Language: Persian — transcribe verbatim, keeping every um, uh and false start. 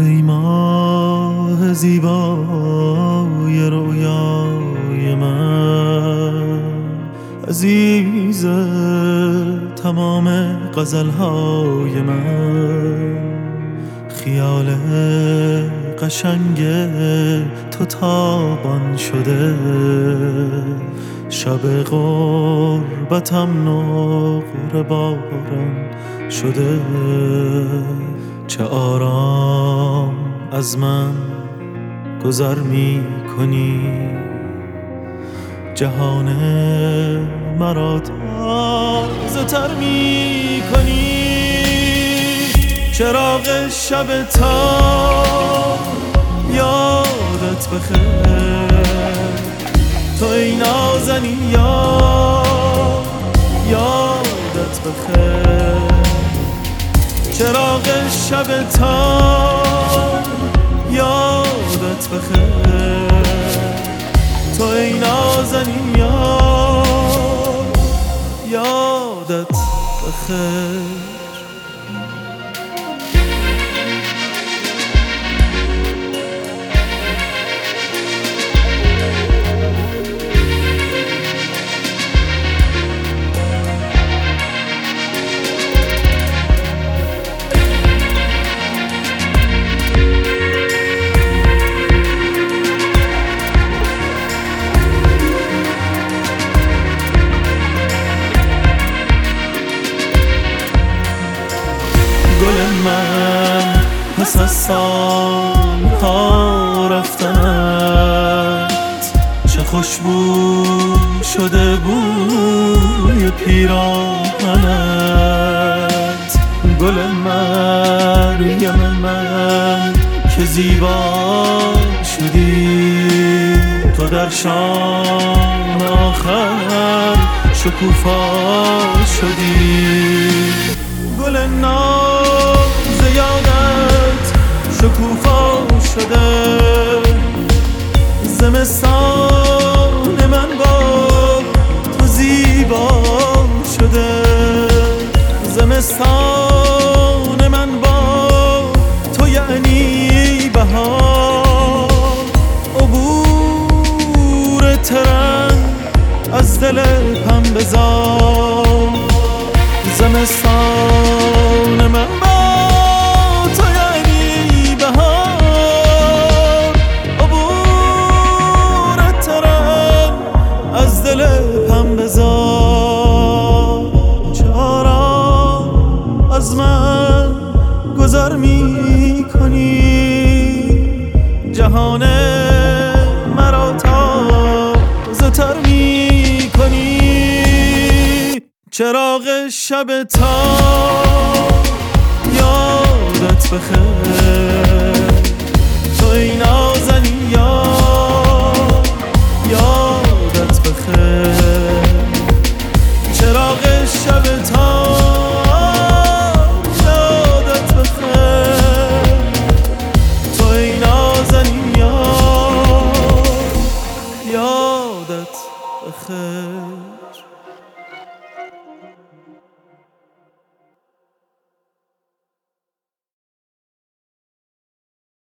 ای ماه زیبای رویای من، عزیز تمام غزلهای من، خیال قشنگ تو تابان شده، شب غربتم نقره باران شده. چه آرام از من گذر می کنی، جهان مرا تازه تر می کنی. چراغ شب تا یادت بخیر، تو ای نازنین یار یادت بخیر. چراغ شب تا یادت بخیر، تو ای نازنین یار یادت بخیر. گل من پس از سالها رفتنت، چه خوشبو شده بوی پیراهنت. گل مریم من که زیبا شدی، تو در شام آخر شکوفا شدی. گل ناز یادت شکوفا شده، زمستان من با تو زیبا شده. زمستان من با تو یعنی بهار، عبور ترن از دل پنبه‌زار. زمستان من با تو یعنی بهار، عبور ترن از دل پنبه‌زار. چه آرام از من گذر می کنی، جهان مرا تازه تر می کنی. چراغ شب تا یادت بخیر،